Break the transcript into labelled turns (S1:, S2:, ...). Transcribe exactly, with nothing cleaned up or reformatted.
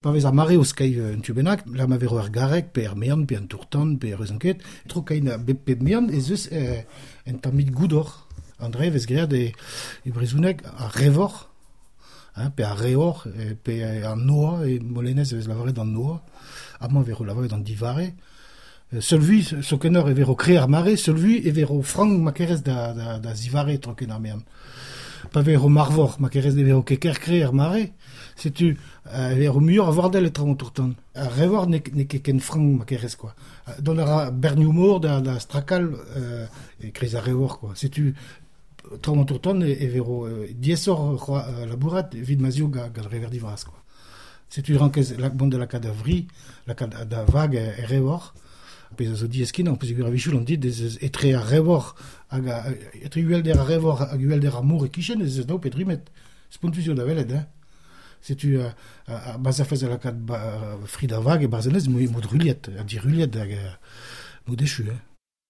S1: pa vez ar mare o skai un tubenak, la ma vero ar garek, pe ar mean, pe an tourtan, pe ar euzanket, tro kain a bep pep mean, ez eus eh, en tamit goudor. Andre vez graet e, e brezounek a revor, hein, pe a reor, e, pe a noa, e molenez vez lavaret an noa, amant vero lavaret an divare. Seulvi, so kenor e vero kre ar mare, seulvi e vero frank makerez da, da, da zivare tro ken ar mean. Pa vero marvor, makerez de vero keker kre ar mare, setu uh, vero muur a vordel etra an tourtan. A revor ne, ne ken frank makerez, quoi. Don ar bernioumor da, da strakal uh, e krez a revor, quoi. Setu tra an tourtan e, e vero uh, diesor uh, labourat vid mazio ga, ga reverdi vras, quoi. Setu rankez la bon de la kada vri, la kada da vag e, e revor, pe zo dieskin, an peus gur a vichul an dit, ez etre a revor, hag a, etre uelder a revor hag uelder a mour e kichen, ez ez daou pet rimet. Spontuzio da velet, hein. Setu a, a, a bazafez a lakad ba, frida vag e barzenez, mod ruliet, a di ruliet hag mod echu, hein.